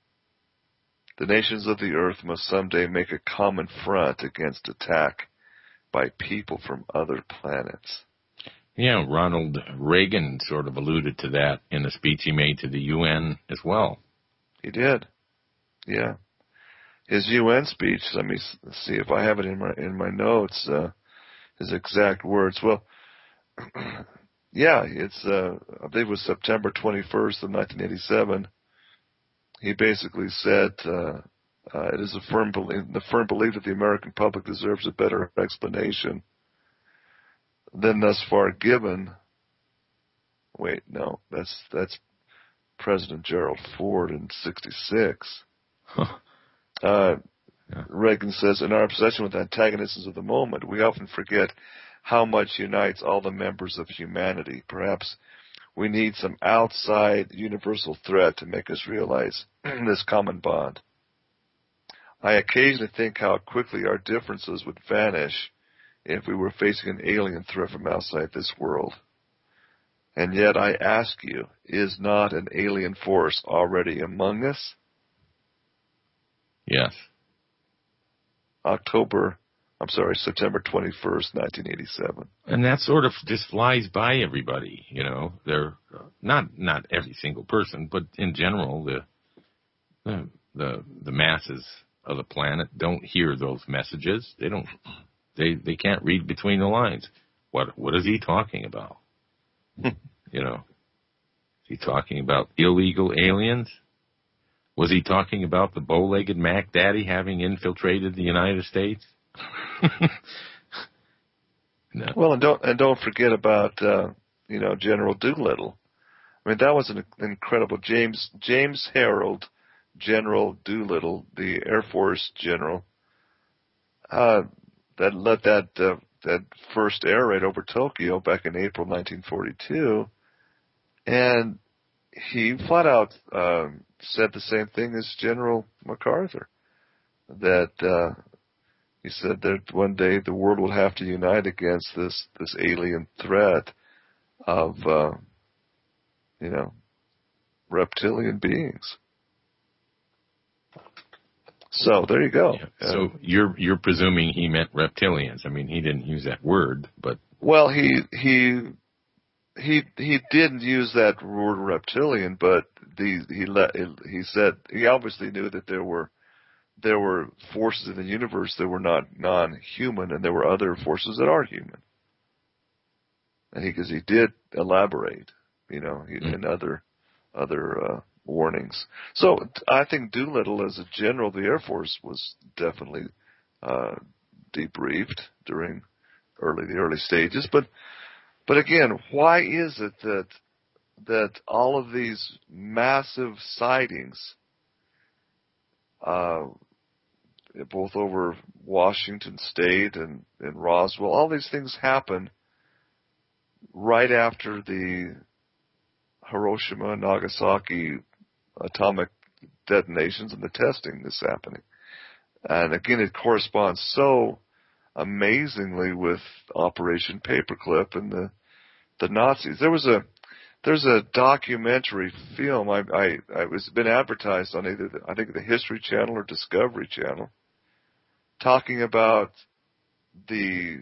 The nations of the earth must someday make a common front against attack by people from other planets. Yeah, Ronald Reagan sort of alluded to that in a speech he made to the U N as well. He did. Yeah. His U N speech, let me see if I have it in my in my notes, uh, his exact words. Well, yeah, it's, uh, I believe it was September twenty-first of nineteen eighty-seven. He basically said, uh, uh, it is a firm belief, the firm belief that the American public deserves a better explanation than thus far given. Wait, no, that's that's President Gerald Ford in sixty-six. Huh. Uh, yeah. Reagan says, in our obsession with antagonisms of the moment, we often forget how much unites all the members of humanity. Perhaps We need some outside universal threat to make us realize this common bond. I occasionally think how quickly our differences would vanish if we were facing an alien threat from outside this world. And yet I ask you, is not an alien force already among us? Yes. October, I'm sorry, September twenty-first, nineteen eighty-seven. And that sort of just flies by everybody, you know. They're not not every single person, but in general, the the the, the masses of the planet don't hear those messages. They don't. They they can't read between the lines. What what is he talking about? You know, is he talking about illegal aliens? Was he talking about the bow-legged Mac Daddy having infiltrated the United States? No. Well, and don't and don't forget about uh, you know General Doolittle. I mean, that was an incredible James James Harold General Doolittle, the Air Force general, uh, that led that uh, that first air raid over Tokyo back in April nineteen forty-two, and he flat out uh, said the same thing as General MacArthur, that uh, he said that one day the world will have to unite against this this alien threat of uh, you know reptilian beings. So there you go. Yeah. So you're you're presuming he meant reptilians. I mean, he didn't use that word, but well, he he he he didn't use that word reptilian, but the he let he said he obviously knew that there were there were forces in the universe that were not non-human, and there were other forces that are human. And he because he did elaborate, you know, he, mm. in other other. Uh, warnings. So I think Doolittle, as a general, the Air Force was definitely uh, debriefed during early the early stages. But but again, why is it that that all of these massive sightings, uh, both over Washington State and, and Roswell, all these things happen right after the Hiroshima and Nagasaki atomic detonations and the testing that's happening? And again, it corresponds so amazingly with Operation Paperclip and the the Nazis. There was a there's a documentary film I I, I was been advertised on either the, I think the History Channel or Discovery Channel, talking about the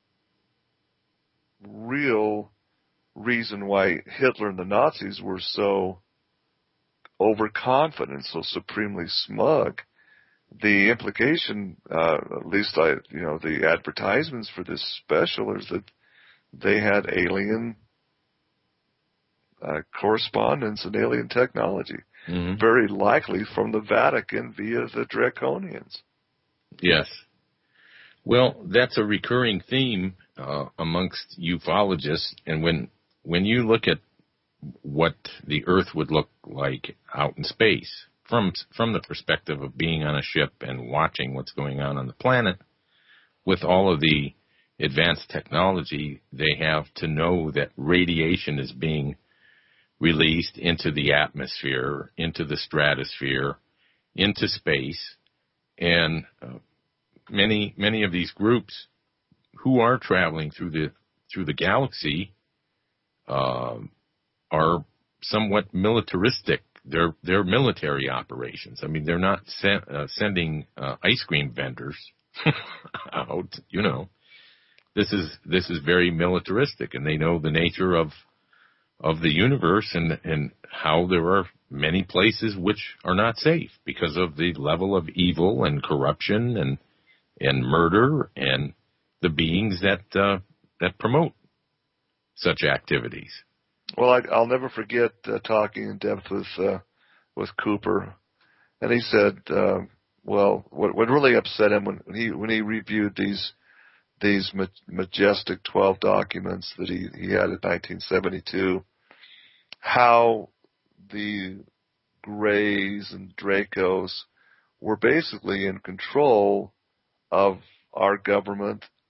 real reason why Hitler and the Nazis were so overconfident, so supremely smug. The implication, uh, at least I, you know, the advertisements for this special is that they had alien uh, correspondence and alien technology, mm-hmm. very likely from the Vatican via the Draconians. Yes. Well, that's a recurring theme uh, amongst ufologists, and when when you look at what the Earth would look like out in space, from from the perspective of being on a ship and watching what's going on on the planet, with all of the advanced technology they have to know that radiation is being released into the atmosphere, into the stratosphere, into space, and uh, many many of these groups who are traveling through the through the galaxy uh, are somewhat militaristic. They're they're military operations. I mean, they're not sen- uh, sending uh, ice cream vendors out. You know, this is this is very militaristic, and they know the nature of of the universe and and how there are many places which are not safe because of the level of evil and corruption and and murder and the beings that uh, that promote such activities. Well, I, I'll never forget uh, talking in depth with uh, with Cooper, and he said, uh, "Well, what, what really upset him when he when he reviewed these these ma- majestic twelve documents that he, he had in nineteen seventy-two, how the Greys and Dracos were basically in control of our government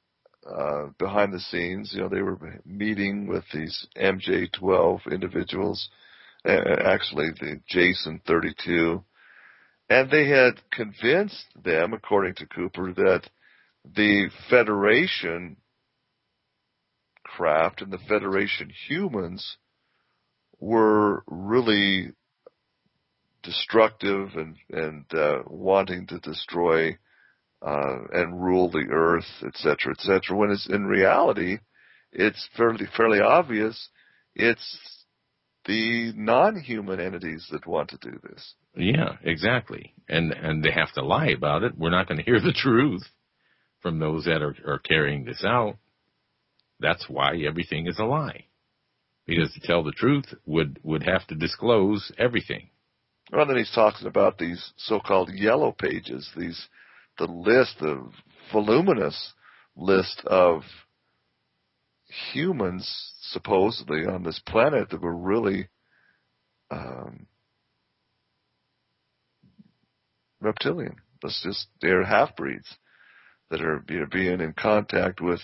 uh, behind the scenes. You know, they were meeting with these M J twelve individuals, uh, actually the Jason thirty-two, and they had convinced them, according to Cooper, that the Federation craft and the Federation humans were really destructive and, and uh, wanting to destroy uh, and rule the earth, et cetera, et cetera. When it's in reality, it's fairly fairly obvious it's the non-human entities that want to do this. Yeah, exactly. And and they have to lie about it. We're not going to hear the truth from those that are, are carrying this out. That's why everything is a lie. Because to tell the truth would, would have to disclose everything. Well, then he's talking about these so-called yellow pages, these the list, the voluminous list of humans supposedly on this planet that were really um, reptilian. That's just they're half-breeds that are you know, being in contact with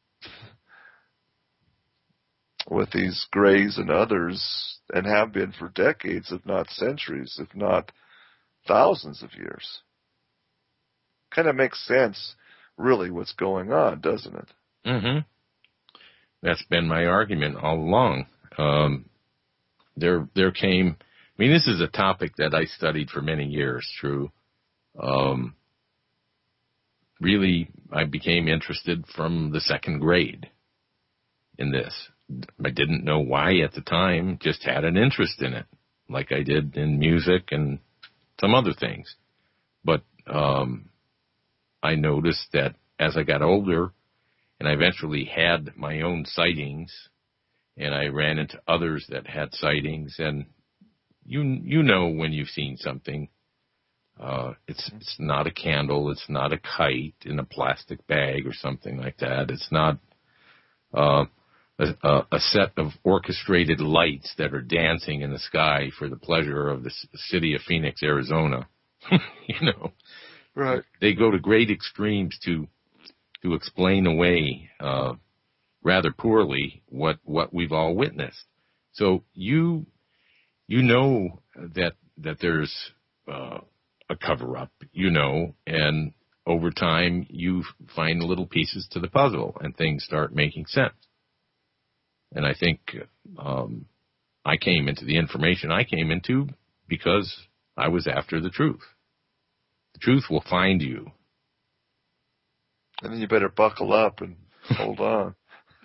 with these Greys and others, and have been for decades, if not centuries, if not thousands of years. Kind of makes sense, really, what's going on, doesn't it? Mm-hmm. That's been my argument all along. Um, there, there came. I mean, this is a topic that I studied for many years. True. Um, really, I became interested from the second grade in this. I didn't know why at the time, just had an interest in it, like I did in music and some other things. But um, I noticed that as I got older and I eventually had my own sightings and I ran into others that had sightings, and you you know when you've seen something. Uh, it's it's not a candle, it's not a kite in a plastic bag or something like that. It's not uh, A, a set of orchestrated lights that are dancing in the sky for the pleasure of the city of Phoenix, Arizona. you know, right? They go to great extremes to to explain away uh, rather poorly what what we've all witnessed. So you you know that that there's uh, a cover up, you know, and over time you find little pieces to the puzzle and things start making sense. And I think um, I came into the information I came into because I was after the truth. The truth will find you. And then you better buckle up and hold on.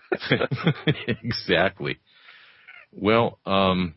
Exactly. Well, um,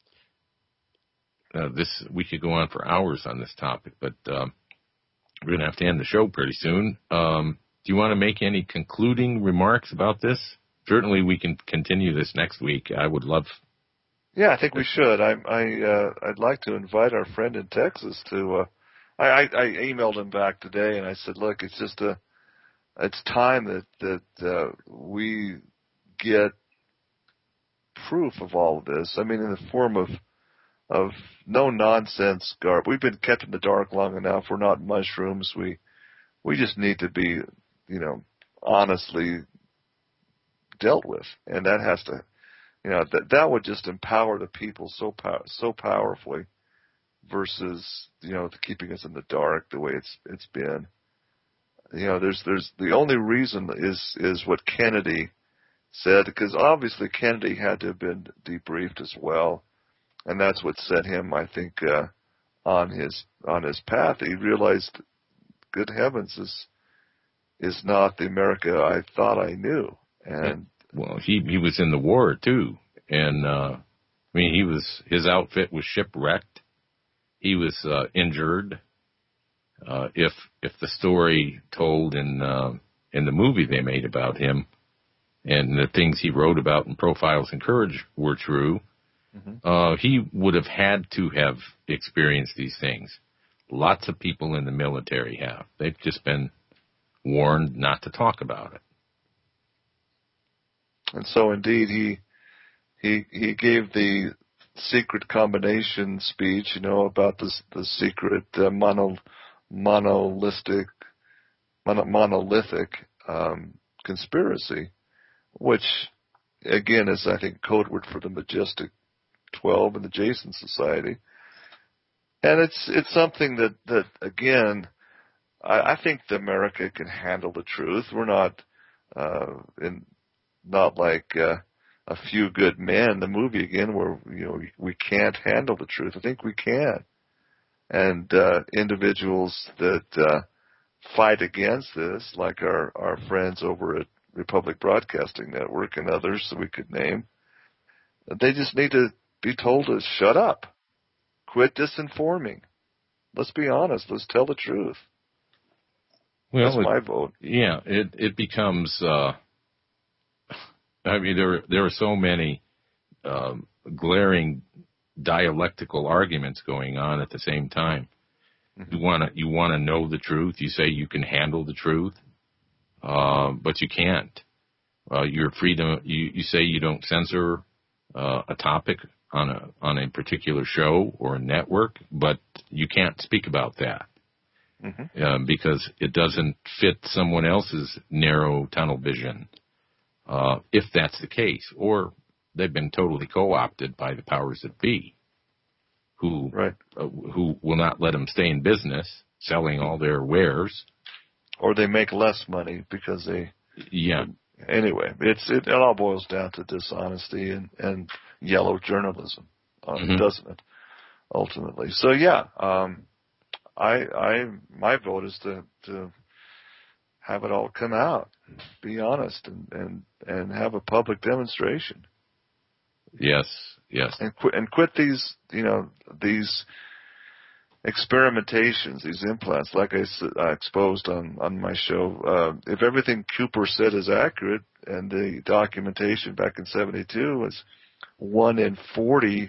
uh, this we could go on for hours on this topic, but um, we're going to have to end the show pretty soon. Um, do you want to make any concluding remarks about this? Certainly, we can continue this next week. I would love. Yeah, I think we should. I, I, uh, I'd like to invite our friend in Texas to. Uh, I, I, I emailed him back today, and I said, "Look, it's just a, it's time that that uh, we get proof of all of this. I mean, in the form of of no nonsense garb. We've been kept in the dark long enough. We're not mushrooms. We we just need to be, you know, honestly dealt with, and that has to, you know, that that would just empower the people so pow- so powerfully, versus you know keeping us in the dark the way it's it's been. You know, there's there's the only reason is is what Kennedy said, because obviously Kennedy had to have been debriefed as well, and that's what set him, I think, uh, on his on his path. He realized, good heavens, this is not the America I thought I knew. And well, he he was in the war too, and uh, I mean, he was his outfit was shipwrecked. He was uh, injured. Uh, if if the story told in uh, in the movie they made about him, and the things he wrote about in Profiles in Courage were true, mm-hmm. uh, he would have had to have experienced these things. Lots of people in the military have. They've just been warned not to talk about it. And so, indeed, he he he gave the secret combination speech, you know, about the the secret uh, mono, monolithic mono, monolithic um, conspiracy, which, again, is, I think, code word for the Majestic twelve and the Jason Society. And it's it's something that, that again, I, I think that America can handle the truth. We're not uh, in not like uh, A Few Good Men, the movie again, where you know we, we can't handle the truth. I think we can. And uh, individuals that uh, fight against this, like our, our friends over at Republic Broadcasting Network and others that we could name, they just need to be told to shut up. Quit disinforming. Let's be honest. Let's tell the truth. Well, That's my vote. Yeah, it it becomes. Uh, I mean, there there are so many um, glaring dialectical arguments going on at the same time. Mm-hmm. You want to you want to know the truth. You say you can handle the truth, uh, but you can't. Uh, you're free to. You, you say you don't censor uh, a topic on a on a particular show or a network, but you can't speak about that mm-hmm. uh, because it doesn't fit someone else's narrow tunnel vision. Uh, if that's the case, or they've been totally co-opted by the powers that be, who right. uh, who will not let them stay in business selling all their wares, or they make less money because they. Yeah. Anyway, it's it, it all boils down to dishonesty and, and yellow journalism, uh, mm-hmm. doesn't it? Ultimately, so yeah, um, I I my vote is to to have it all come out, be honest, and and, and have a public demonstration. Yes, yes, and quit and quit these you know these experimentations, these implants, like I, I exposed on, on my show. Uh, if everything Cooper said is accurate, and the documentation back in seventy-two was one in forty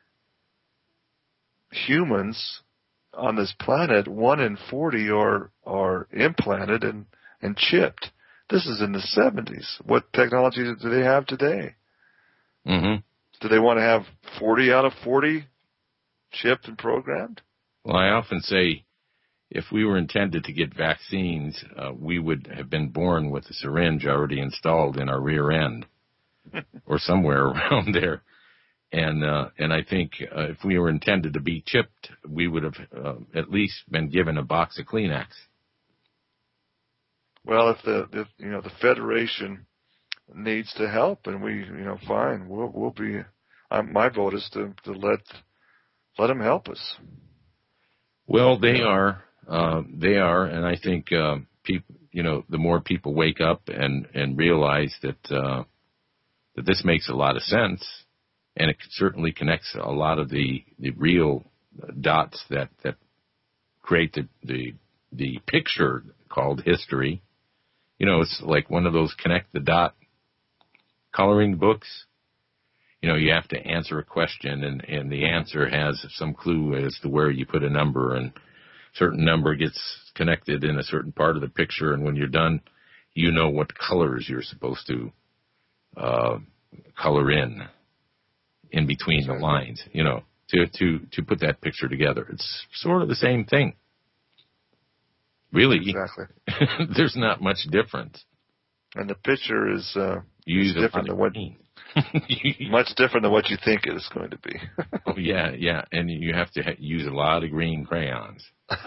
humans on this planet, one in forty are, are implanted and, and chipped. This is in the seventies. What technology do they have today? Mm-hmm. Do they want to have forty out of forty chipped and programmed? Well, I often say if we were intended to get vaccines, uh, we would have been born with a syringe already installed in our rear end or somewhere around there. And uh, and I think uh, if we were intended to be chipped, we would have uh, at least been given a box of Kleenex. Well, if the if, you know the Federation needs to help, and we you know fine, we'll we'll be. Um, my vote is to, to let let them help us. Well, they are, uh, they are, and I think uh, people, you know, the more people wake up and, and realize that uh, that this makes a lot of sense, and it certainly connects a lot of the, the real dots that, that create the, the the picture called history. You know, it's like one of those connect the dot coloring books. You know, you have to answer a question, and, and the answer has some clue as to where you put a number, and a certain number gets connected in a certain part of the picture, and when you're done, you know what colors you're supposed to uh, color in, in between the lines, you know, to, to, to put that picture together. It's sort of the same thing. Really, exactly. There's not much difference. And the picture is, uh, you is different than what much different than what you think it is going to be. Oh yeah, yeah, and you have to ha- use a lot of green crayons.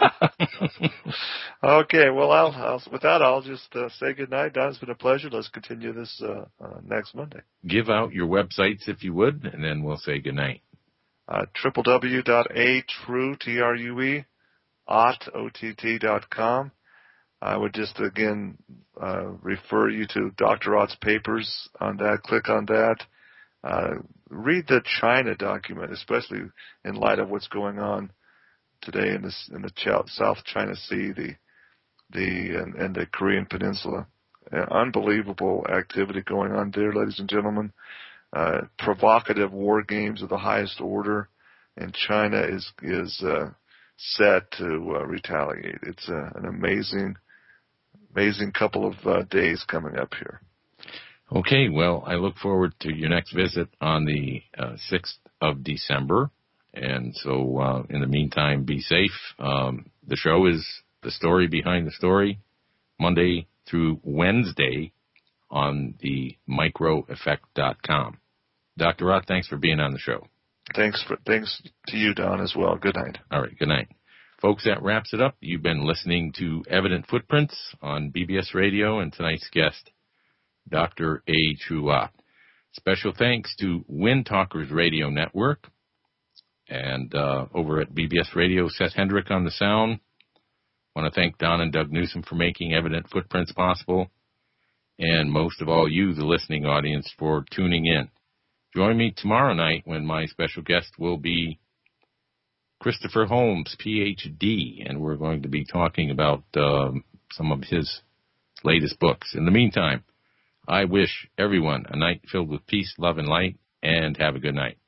Okay, well, I'll, I'll with that I'll just uh, say good night. Don, it's been a pleasure. Let's continue this uh, uh, next Monday. Give out your websites if you would, and then we'll say good night. Uh, w w w dot a true t r u e ott o t t dot com. I would just, again, uh, refer you to Doctor Ott's papers on that. Click on that. Uh, read the China document, especially in light of what's going on today in, this, in the Ch- South China Sea, the the and, and the Korean Peninsula. Uh, unbelievable activity going on there, ladies and gentlemen. Uh, provocative war games of the highest order, and China is is uh, set to uh, retaliate. It's uh, an amazing. Amazing couple of uh, days coming up here. Okay, well, I look forward to your next visit on the uh, sixth of December. And so uh, in the meantime, be safe. Um, the show is The Story Behind the Story, Monday through Wednesday, on the micro effect dot com. Doctor Roth, thanks for being on the show. Thanks for, thanks to you, Don, as well. Good night. All right, good night. Folks, that wraps it up. You've been listening to Evident Footprints on B B S Radio, and tonight's guest, Doctor A. Chua. Special thanks to Wind Talkers Radio Network, and uh, over at B B S Radio, Seth Hendrick on the sound. I want to thank Don and Doug Newsom for making Evident Footprints possible, and most of all, you, the listening audience, for tuning in. Join me tomorrow night when my special guest will be Christopher Holmes, P H D, and we're going to be talking about um, some of his latest books. In the meantime, I wish everyone a night filled with peace, love, and light, and have a good night.